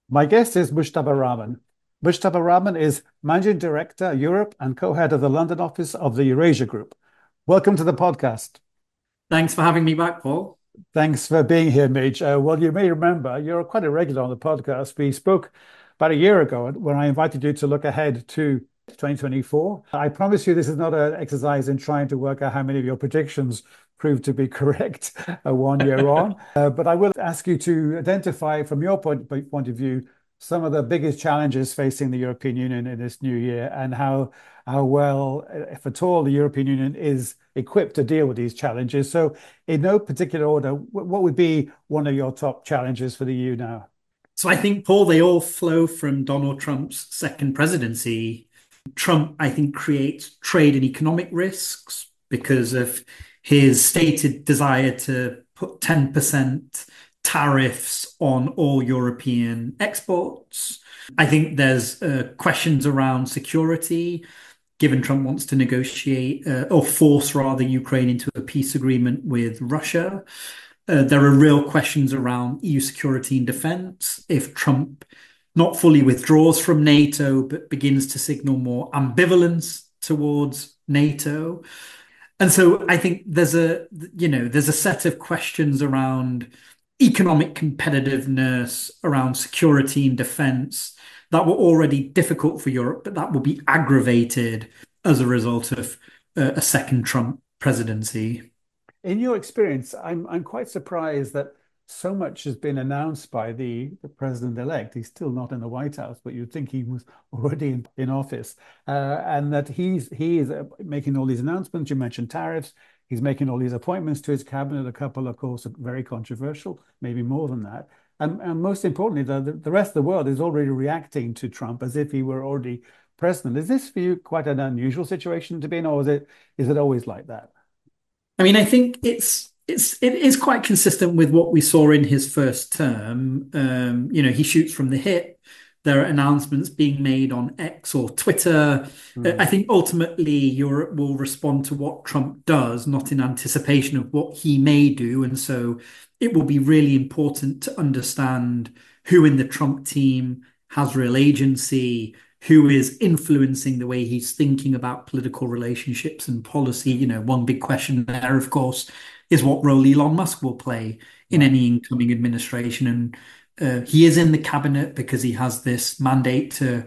My guest is Mujtaba Rahman. Mujtaba Rahman is Managing Director, Europe, and co-head of the London office of the Eurasia Group. Welcome to the podcast. Thanks for having me back, Paul. Thanks for being here, Midge. Well, you may remember you're quite a regular on the podcast. We spoke about a year ago when I invited you to look ahead to 2024. I promise you this is not an exercise in trying to work out how many of your predictions proved to be correct 1 year on. But I will ask you to identify, from your point of view, some of the biggest challenges facing the European Union in this new year and how well, if at all, the European Union is equipped to deal with these challenges. So, in no particular order, what would be one of your top challenges for the EU now? So I think, Paul, they all flow from Donald Trump's second presidency. Trump, I think, creates trade and economic risks because of his stated desire to put 10% tariffs on all European exports. I think there's questions around security, given Trump wants to negotiate or force rather Ukraine into a peace agreement with Russia. There are real questions around EU security and defense. If Trump not fully withdraws from NATO, but begins to signal more ambivalence towards NATO. And so I think there's a set of questions around economic competitiveness, around security and defense that were already difficult for Europe, but that will be aggravated as a result of a second Trump presidency. In your experience, I'm quite surprised that so much has been announced by the president-elect. He's still not in the White House, but you'd think he was already in office, and that he is making all these announcements. You mentioned tariffs. He's making all these appointments to his cabinet. A couple, of course, are very controversial, maybe more than that. And most importantly, the rest of the world is already reacting to Trump as if he were already president. Is this for you quite an unusual situation to be in, or is it always like that? I mean, I think it is quite consistent with what we saw in his first term. He shoots from the hip. There are announcements being made on X or Twitter. I Mm. think ultimately Europe will respond to what Trump does, not in anticipation of what he may do. And so it will be really important to understand who in the Trump team has real agency, who is influencing the way he's thinking about political relationships and policy. One big question there, of course, is what role Elon Musk will play in Right. any incoming administration. And he is in the cabinet because he has this mandate to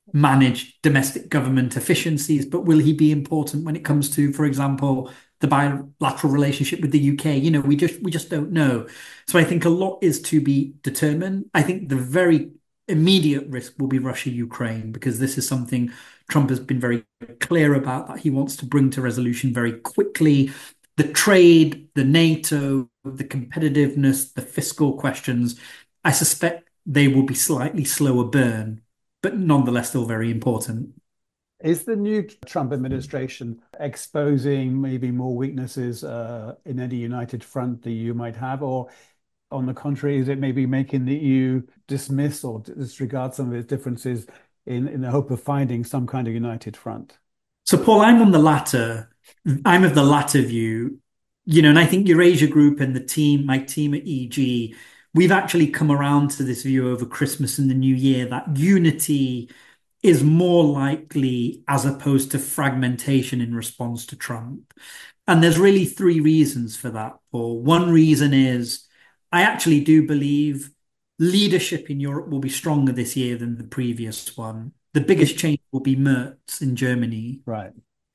manage domestic government efficiencies. But will he be important when it comes to, for example, the bilateral relationship with the UK? We just don't know. So I think a lot is to be determined. I think the very immediate risk will be Russia-Ukraine, because this is something Trump has been very clear about that he wants to bring to resolution very quickly. The trade, the NATO, the competitiveness, the fiscal questions, I suspect they will be slightly slower burn, but nonetheless still very important. Is the new Trump administration exposing maybe more weaknesses in any united front the EU might have, or on the contrary, is it maybe making the EU dismiss or disregard some of its differences in the hope of finding some kind of united front? So, Paul, I'm on the latter. I'm of the latter view, and I think Eurasia Group and my team at EG, we've actually come around to this view over Christmas and the New Year that unity is more likely as opposed to fragmentation in response to Trump. And there's really three reasons for that, Paul. One reason is I actually do believe leadership in Europe will be stronger this year than the previous one. The biggest change will be Merz in Germany. Right.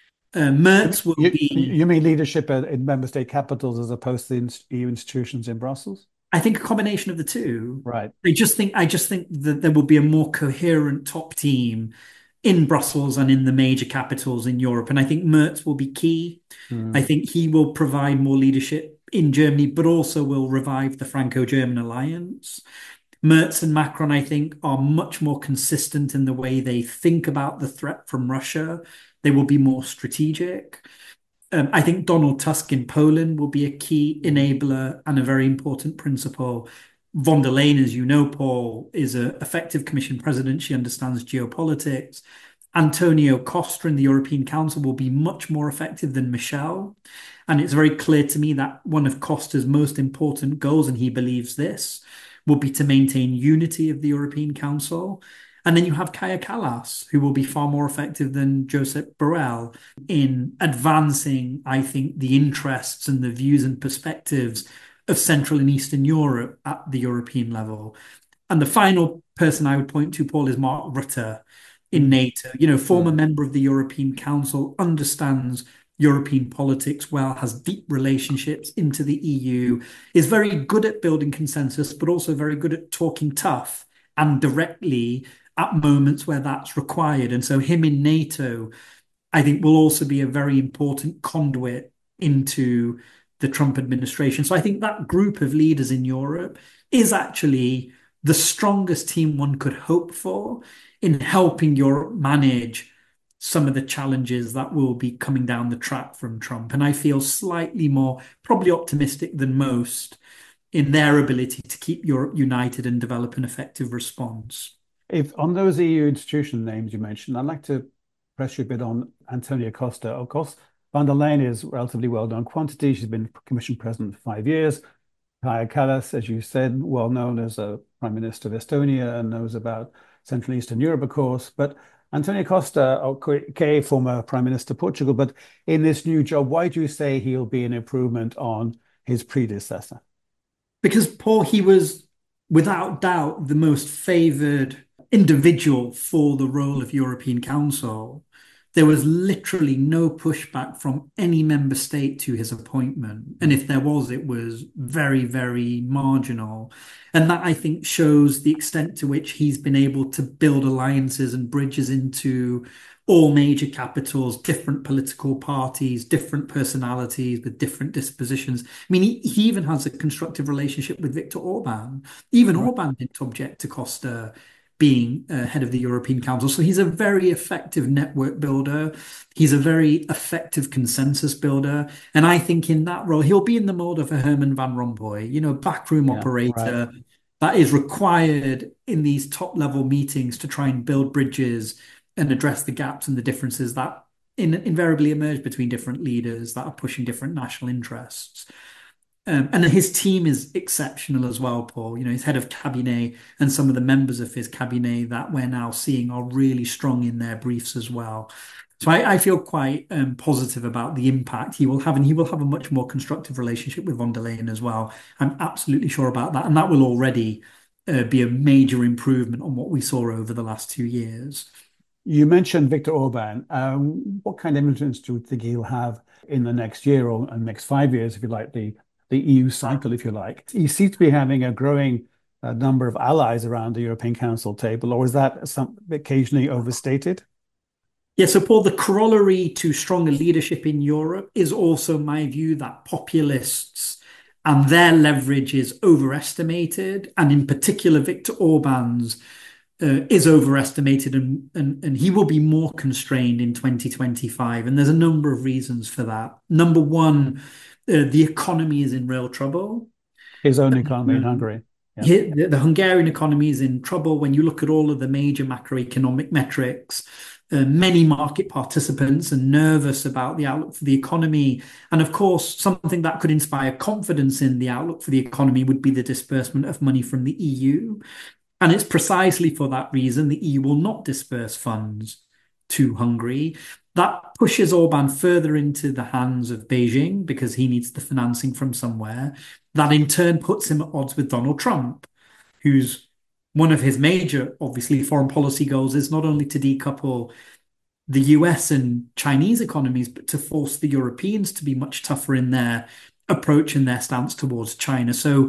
Merz will You be, mean leadership in member state capitals as opposed to the EU institutions in Brussels? I think, a combination of the two. Right. I just think that there will be a more coherent top team in Brussels and in the major capitals in Europe. And I think Merz will be key. I Mm. think he will provide more leadership in Germany, but also will revive the Franco-German alliance. Merz and Macron, I think, are much more consistent in the way they think about the threat from Russia. They will be more strategic. I think Donald Tusk in Poland will be a key enabler and a very important principle. Von der Leyen, as you know, Paul, is an effective Commission president. She understands geopolitics. Antonio Costa in the European Council will be much more effective than Michel. And it's very clear to me that one of Costa's most important goals, and he believes this, will be to maintain unity of the European Council. And then you have Kaja Kallas, who will be far more effective than Josep Borrell in advancing, I think, the interests and the views and perspectives of Central and Eastern Europe at the European level. And the final person I would point to, Paul, is Mark Rutte in NATO. Former member of the European Council, understands European politics well, has deep relationships into the EU, is very good at building consensus, but also very good at talking tough and directly at moments where that's required. And so him in NATO, I think, will also be a very important conduit into the Trump administration. So I think that group of leaders in Europe is actually the strongest team one could hope for in helping Europe manage some of the challenges that will be coming down the track from Trump. And I feel slightly more, probably optimistic than most in their ability to keep Europe united and develop an effective response. If on those EU institution names you mentioned, I'd like to press you a bit on Antonio Costa. Of course, von der Leyen is relatively well-known quantity. She's been Commission President for 5 years. Kaja Kallas, as you said, well known as a Prime Minister of Estonia and knows about Central and Eastern Europe, of course. But Antonio Costa, okay, former Prime Minister of Portugal, but in this new job, why do you say he'll be an improvement on his predecessor? Because, Paul, he was without doubt the most favoured individual for the role of European Council. There was literally no pushback from any member state to his appointment. And if there was, it was very, very marginal. And that, I think, shows the extent to which he's been able to build alliances and bridges into all major capitals, different political parties, different personalities with different dispositions. I mean, he even has a constructive relationship with Viktor Orban. Even Orban didn't object to Costa being head of the European Council. So he's a very effective network builder. He's a very effective consensus builder. And I think in that role, he'll be in the mold of a Herman Van Rompuy, backroom operator that is required in these top level meetings to try and build bridges and address the gaps and the differences that invariably emerge between different leaders that are pushing different national interests. And his team is exceptional as well, Paul. His head of cabinet and some of the members of his cabinet that we're now seeing are really strong in their briefs as well. So I feel quite positive about the impact he will have, and he will have a much more constructive relationship with von der Leyen as well. I'm absolutely sure about that. And that will already be a major improvement on what we saw over the last 2 years. You mentioned Viktor Orban. What kind of influence do you think he'll have in the next year or next 5 years, if you like, the EU cycle, if you like? He seems to be having a growing number of allies around the European Council table, or is that occasionally overstated? Yeah, so Paul, the corollary to stronger leadership in Europe is also my view that populists and their leverage is overestimated, and in particular, Viktor Orban's is overestimated, and he will be more constrained in 2025. And there's a number of reasons for that. Number one, the economy is in real trouble. His own economy in Hungary. Yeah. The Hungarian economy is in trouble. When you look at all of the major macroeconomic metrics, many market participants are nervous about the outlook for the economy. And of course, something that could inspire confidence in the outlook for the economy would be the disbursement of money from the EU. And it's precisely for that reason the EU will not disperse funds to Hungary. That pushes Orban further into the hands of Beijing because he needs the financing from somewhere. That in turn puts him at odds with Donald Trump, who's one of his major, obviously, foreign policy goals is not only to decouple the US and Chinese economies, but to force the Europeans to be much tougher in their approach and their stance towards China. So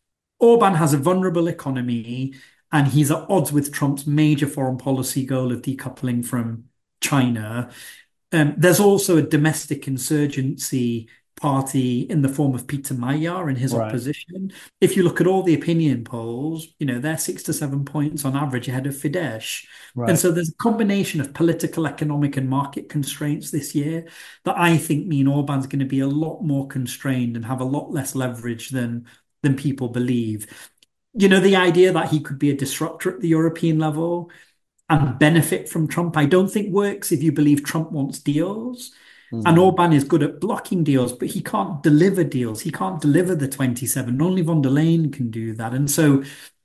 Orban has a vulnerable economy, and he's at odds with Trump's major foreign policy goal of decoupling from China. There's also a domestic insurgency party in the form of Peter Magyar in his opposition. If you look at all the opinion polls, they're 6 to 7 points on average ahead of Fidesz. And so there's a combination of political, economic, and market constraints this year that I think mean Orban's going to be a lot more constrained and have a lot less leverage than people believe. The idea that he could be a disruptor at the European level and benefit from Trump, I don't think works if you believe Trump wants deals. And Mm. Orban is good at blocking deals, but he can't deliver deals. He can't deliver the 27. Only von der Leyen can do that. And so,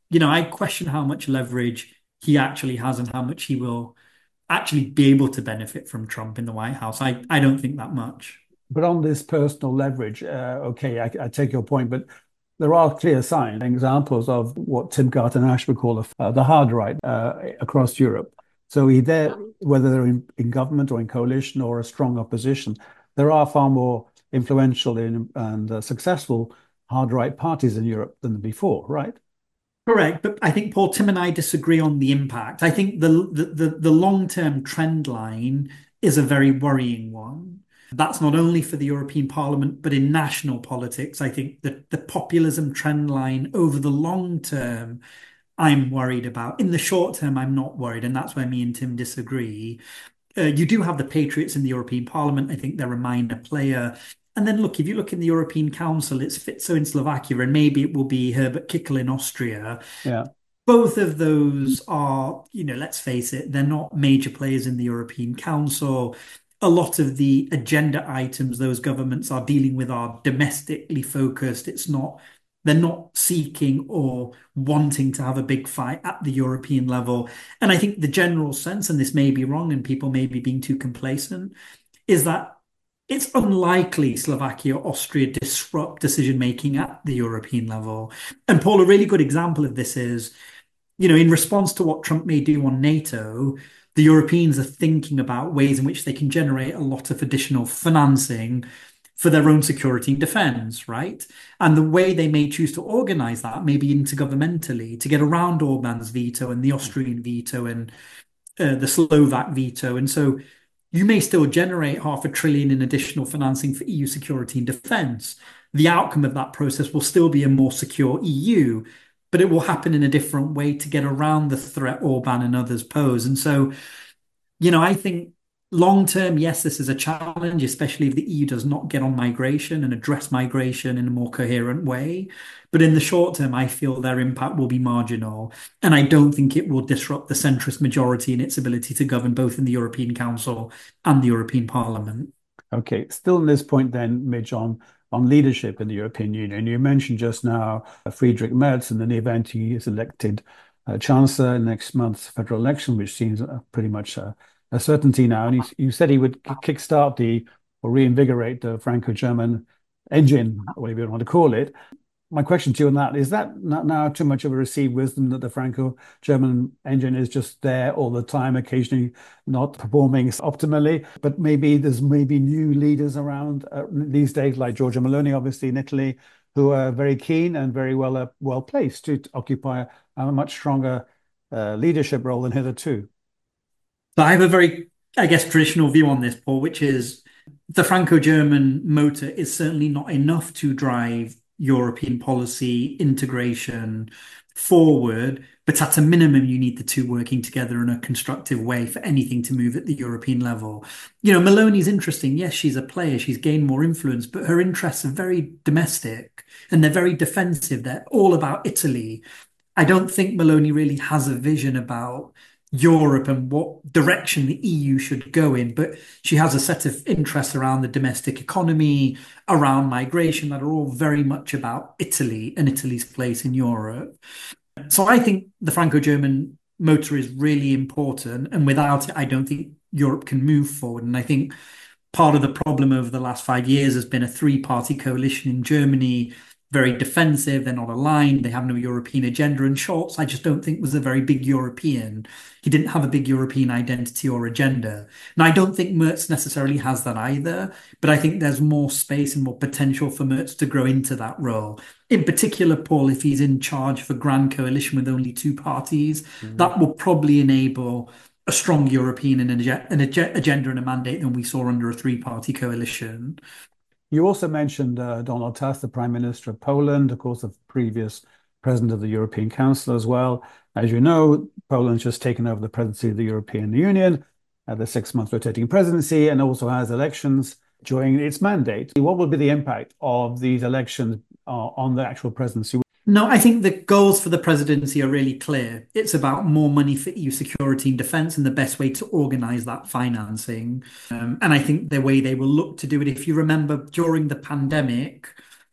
I question how much leverage he actually has and how much he will actually be able to benefit from Trump in the White House. I don't think that much. But on this personal leverage, okay, I take your point, but there are clear signs, examples of what Tim Carter Nash would call the hard right across Europe. So whether they're in government or in coalition or a strong opposition, there are far more influential and successful hard right parties in Europe than before, right? Correct, but I think Paul, Tim and I disagree on the impact. I think the long-term trend line is a very worrying one. That's not only for the European Parliament, but in national politics. I think that the populism trend line over the long term, I'm worried about. In the short term, I'm not worried, and that's where me and Tim disagree. You do have the Patriots in the European Parliament. I think they're a minor player. And then look, if you look in the European Council, it's Fico in Slovakia, and maybe it will be Herbert Kickl in Austria. Yeah. Both of those are, let's face it, they're not major players in the European Council. A lot of the agenda items those governments are dealing with are domestically focused. They're not seeking or wanting to have a big fight at the European level. And I think the general sense, and this may be wrong and people may be being too complacent, is that it's unlikely Slovakia or Austria disrupt decision making at the European level. And Paul, a really good example of this is, in response to what Trump may do on NATO, the Europeans are thinking about ways in which they can generate a lot of additional financing for their own security and defense, right? And the way they may choose to organize that may be intergovernmentally to get around Orban's veto and the Austrian veto and the Slovak veto. And so you may still generate $500 billion in additional financing for EU security and defense. The outcome of that process will still be a more secure EU, but it will happen in a different way to get around the threat Orban and others pose. And so, I think long term, yes, this is a challenge, especially if the EU does not get on migration and address migration in a more coherent way. But in the short term, I feel their impact will be marginal. And I don't think it will disrupt the centrist majority in its ability to govern both in the European Council and the European Parliament. Okay, still on this point then, Mitch, on leadership in the European Union. You mentioned just now Friedrich Merz, and in the event he is elected Chancellor in next month's federal election, which seems pretty much a certainty now. And you said he would kickstart or reinvigorate the Franco-German engine, whatever you want to call it. My question to you on that is that not now too much of a received wisdom that the Franco-German engine is just there all the time, occasionally not performing optimally, but there's new leaders around these days, like Giorgia Meloni, obviously in Italy, who are very keen and very well placed to occupy a much stronger leadership role than hitherto. So I have a very, I guess, traditional view on this, Paul, which is the Franco-German motor is certainly not enough to drive European policy integration forward, but at a minimum, you need the two working together in a constructive way for anything to move at the European level. Meloni's interesting. Yes, she's a player. She's gained more influence, but her interests are very domestic and they're very defensive. They're all about Italy. I don't think Meloni really has a vision about Europe and what direction the EU should go in, but she has a set of interests around the domestic economy, around migration that are all very much about Italy and Italy's place in Europe. So I think the Franco-German motor is really important, and without it, I don't think Europe can move forward. And I think part of the problem over the last 5 years has been a three-party coalition in Germany, very defensive. They're not aligned. They have no European agenda. And Scholz, I just don't think was a very big European. He didn't have a big European identity or agenda. And I don't think Merz necessarily has that either. But I think there's more space and more potential for Merz to grow into that role. In particular, Paul, if he's in charge of a grand coalition with only two parties, that will probably enable a strong European agenda and a mandate than we saw under a three-party coalition. You also mentioned Donald Tusk, the Prime Minister of Poland, of course, the previous President of the European Council as well. As you know, Poland's just taken over the presidency of the European Union, the 6-month rotating presidency, and also has elections during its mandate. What will be the impact of these elections on the actual presidency? No, I think the goals for the presidency are really clear. It's about more money for EU security and defense and the best way to organize that financing. And I think the way they will look to do it, if you remember during the pandemic,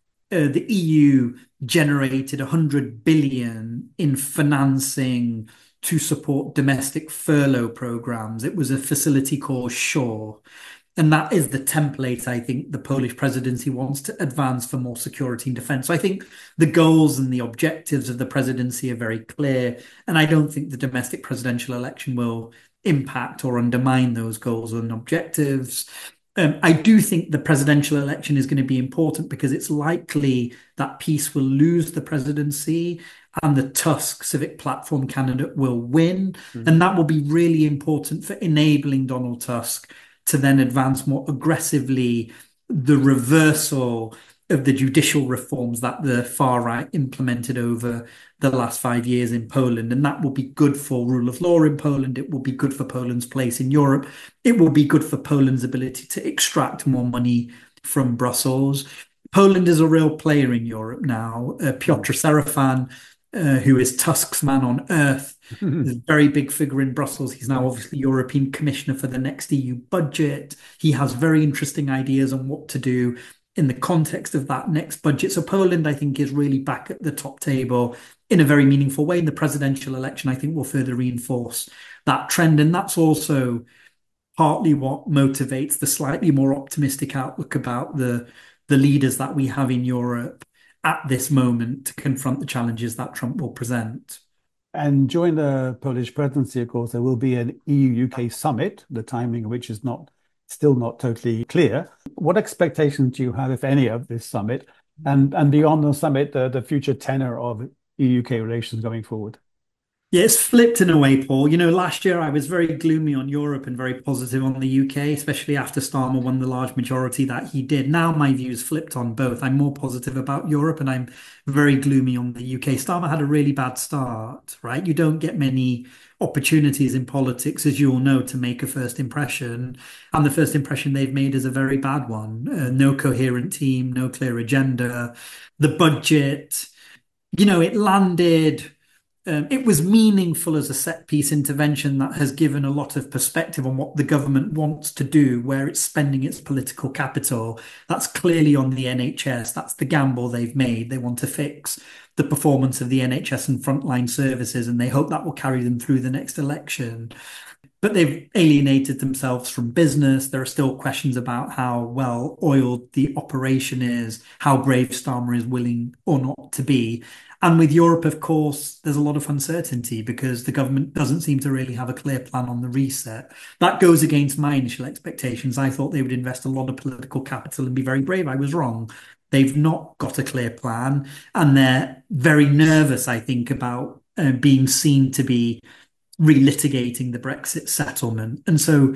the EU generated 100 billion in financing to support domestic furlough programs. It was a facility called SURE. And that is the template I think the Polish presidency wants to advance for more security and defense. So I think the goals and the objectives of the presidency are very clear. And I don't think the domestic presidential election will impact or undermine those goals and objectives. I do think the presidential election is going to be important because it's likely that PiS will lose the presidency and the Tusk Civic Platform candidate will win. And that will be really important for enabling Donald Tusk to then advance more aggressively the reversal of the judicial reforms that the far right implemented over the last 5 years in Poland. And that will be good for rule of law in Poland. It will be good for Poland's place in Europe. It will be good for Poland's ability to extract more money from Brussels. Poland is a real player in Europe now. Piotr Serafan, who is Tusk's man on earth, is a very big figure in Brussels. He's now obviously European Commissioner for the next EU budget. He has very interesting ideas on what to do in the context of that next budget. So Poland, I think, is really back at the top table in a very meaningful way. And the presidential election, I think, will further reinforce that trend. And that's also partly what motivates the slightly more optimistic outlook about the leaders that we have in Europe at this moment to confront the challenges that Trump will present. And during the Polish presidency, of course, there will be an EU-UK summit, the timing of which is still not totally clear. What expectations do you have, if any, of this summit? And beyond the summit, the future tenor of EU-UK relations going forward? Yeah, it's flipped in a way, Paul. You know, last year I was very gloomy on Europe and very positive on the UK, especially after Starmer won the large majority that he did. Now my views flipped on both. I'm more positive about Europe and I'm very gloomy on the UK. Starmer had a really bad start, right? You don't get many opportunities in politics, as you all know, to make a first impression. And the first impression they've made is a very bad one. No coherent team, no clear agenda. The budget, you know, it landed. It was meaningful as a set-piece intervention that has given a lot of perspective on what the government wants to do, where it's spending its political capital. That's clearly on the NHS. That's the gamble they've made. They want to fix the performance of the NHS and frontline services, and they hope that will carry them through the next election. But they've alienated themselves from business. There are still questions about how well oiled the operation is, how brave Starmer is willing or not to be. And with Europe, of course, there's a lot of uncertainty because the government doesn't seem to really have a clear plan on the reset. That goes against my initial expectations. I thought they would invest a lot of political capital and be very brave. I was wrong. They've not got a clear plan, and they're very nervous, I think, about being seen to be relitigating the Brexit settlement. And so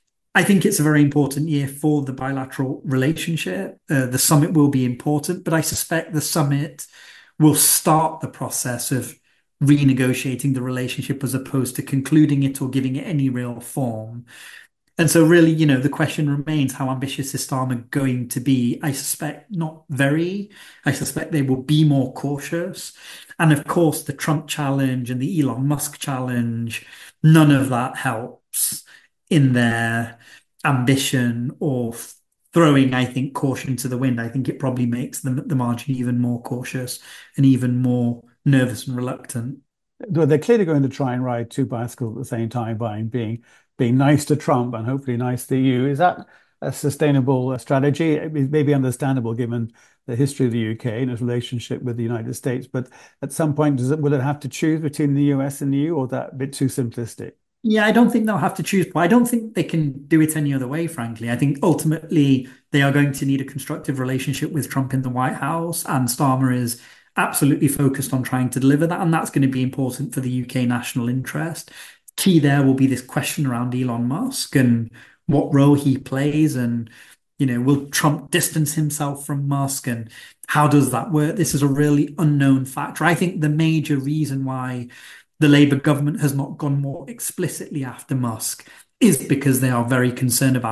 I think it's a very important year for the bilateral relationship. The summit will be important, but I suspect the summit will start the process of renegotiating the relationship as opposed to concluding it or giving it any real form. And so really, you know, the question remains, how ambitious is Starmer going to be? I suspect not very. I suspect they will be more cautious. And of course, the Trump challenge and the Elon Musk challenge, none of that helps in their ambition or throwing, I think, caution to the wind. I think it probably makes the margin even more cautious and even more nervous and reluctant. They're clearly going to try and ride two bicycles at the same time by being nice to Trump and hopefully nice to you. Is that a sustainable strategy? It may be understandable given the history of the UK and its relationship with the United States, but at some point, will it have to choose between the US and the EU, or is that a bit too simplistic? Yeah, I don't think they'll have to choose, but I don't think they can do it any other way, frankly. I think ultimately they are going to need a constructive relationship with Trump in the White House, and Starmer is absolutely focused on trying to deliver that, and that's going to be important for the UK national interest. Key there will be this question around Elon Musk and what role he plays, and you know, will Trump distance himself from Musk, and how does that work? This is a really unknown factor. I think the major reason why the Labour government has not gone more explicitly after Musk is because they are very concerned about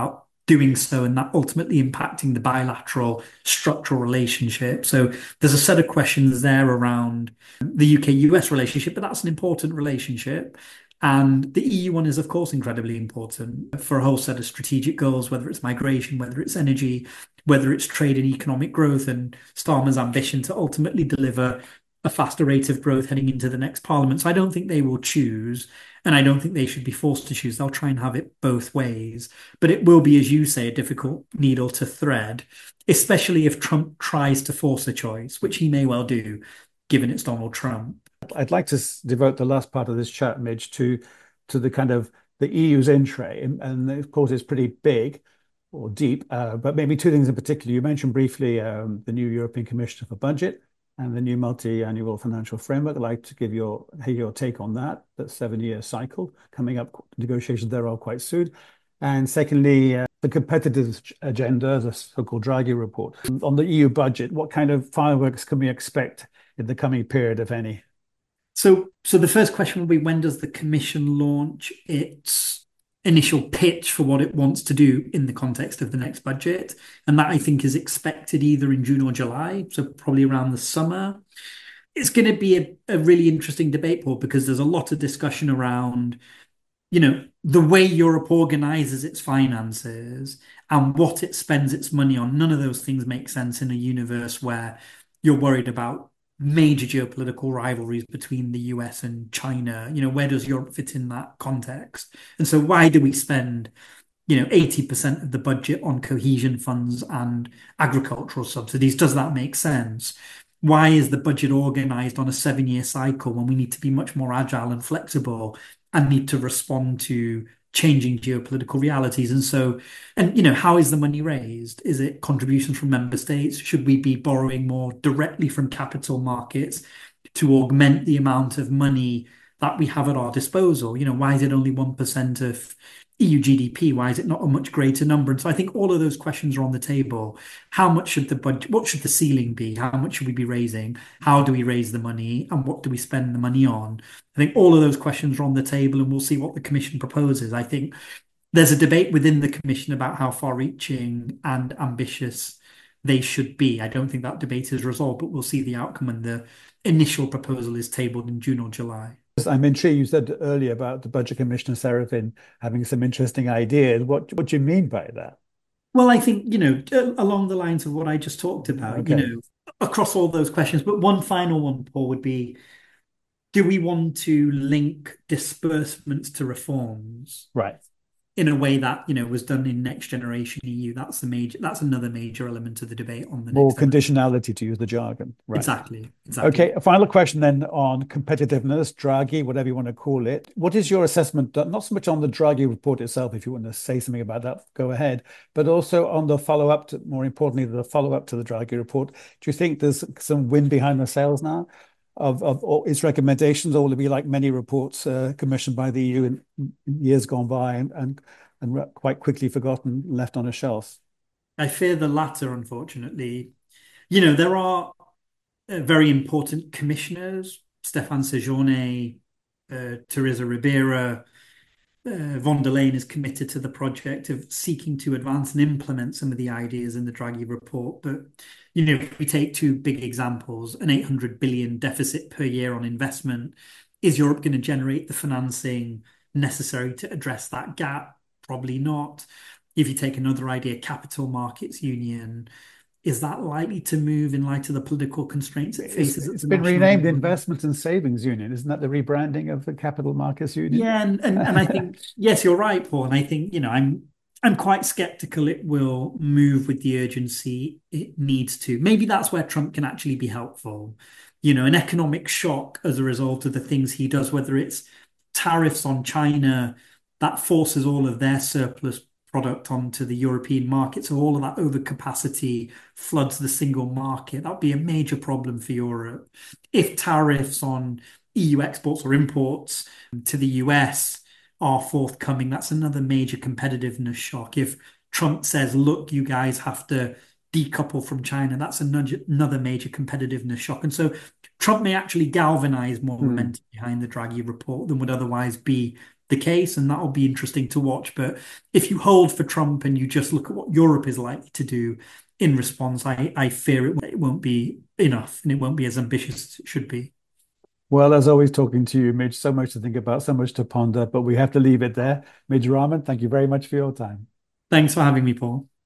doing so and that ultimately impacting the bilateral structural relationship. So there's a set of questions there around the UK-US relationship, but that's an important relationship. And the EU one is, of course, incredibly important for a whole set of strategic goals, whether it's migration, whether it's energy, whether it's trade and economic growth, and Starmer's ambition to ultimately deliver a faster rate of growth heading into the next parliament. So I don't think they will choose, and I don't think they should be forced to choose. They'll try and have it both ways. But it will be, as you say, a difficult needle to thread, especially if Trump tries to force a choice, which he may well do, given it's Donald Trump. I'd like to devote the last part of this chat, Midge, to the kind of the EU's entry, and of course it's pretty big or deep. But maybe two things in particular. You mentioned briefly the new European Commissioner for Budget and the new multi-annual financial framework. I'd like to hear your take on that 7-year cycle coming up. Negotiations there are quite soon. And secondly, the competitive agenda, the so-called Draghi report. On the EU budget, what kind of fireworks can we expect in the coming period, if any? So the first question will be, when does the Commission launch its initial pitch for what it wants to do in the context of the next budget? And that, I think, is expected either in June or July, so probably around the summer. It's going to be a really interesting debate, Paul, because there's a lot of discussion around, the way Europe organizes its finances and what it spends its money on. None of those things make sense in a universe where you're worried about major geopolitical rivalries between the US and China. Where does Europe fit in that context? And so why do we spend, 80% of the budget on cohesion funds and agricultural subsidies? Does that make sense? Why is the budget organized on a 7-year cycle when we need to be much more agile and flexible and need to respond to changing geopolitical realities? And how is the money raised? Is it contributions from member states? Should we be borrowing more directly from capital markets to augment the amount of money that we have at our disposal? Why is it only 1% of EU GDP? Why is it not a much greater number? And so I think all of those questions are on the table. How much should the budget, what should the ceiling be? How much should we be raising? How do we raise the money? And what do we spend the money on? I think all of those questions are on the table, and we'll see what the Commission proposes. I think there's a debate within the Commission about how far-reaching and ambitious they should be. I don't think that debate is resolved, but we'll see the outcome when the initial proposal is tabled in June or July. I'm intrigued. You said earlier about the Budget Commissioner Serafin having some interesting ideas. What do you mean by that? Well, I think, along the lines of what I just talked about, Okay. across all those questions. But one final one, Paul, would be, do we want to link disbursements to reforms Right. in a way that, was done in Next Generation EU? That's another major element of the debate on the More next element. conditionality, to use the jargon. Right. Exactly. Okay, a final question then on competitiveness, Draghi, whatever you want to call it. What is your assessment, not so much on the Draghi report itself, if you want to say something about that, go ahead, but also on the follow-up to, more importantly, the follow-up to the Draghi report. Do you think there's some wind behind the sails now of all its recommendations, or will it be like many reports commissioned by the EU in years gone by and quite quickly forgotten, left on a shelf? I fear the latter, unfortunately. There are very important commissioners, Stefan Sejourné, Teresa Ribeira. Von der Leyen is committed to the project of seeking to advance and implement some of the ideas in the Draghi report. But, if we take two big examples, an 800 billion deficit per year on investment, is Europe going to generate the financing necessary to address that gap? Probably not. If you take another idea, capital markets union, is that likely to move in light of the political constraints it faces at It's the been national renamed level? Investment and Savings Union. Isn't that the rebranding of the Capital Markets Union? Yeah, and I think, yes, you're right, Paul. And I think, I'm quite skeptical it will move with the urgency it needs to. Maybe that's where Trump can actually be helpful. An economic shock as a result of the things he does, whether it's tariffs on China that forces all of their surplus product onto the European market. So all of that overcapacity floods the single market. That would be a major problem for Europe. If tariffs on EU exports or imports to the US are forthcoming, that's another major competitiveness shock. If Trump says, look, you guys have to decouple from China, that's another major competitiveness shock. And so Trump may actually galvanize more Hmm. momentum behind the Draghi report than would otherwise be the case, and that'll be interesting to watch. But if you hold for Trump and you just look at what Europe is likely to do in response, I fear it won't be enough and it won't be as ambitious as it should be. Well, as always, talking to you, Midge, so much to think about, so much to ponder, but we have to leave it there. Midge Rahman, thank you very much for your time. Thanks for having me, Paul.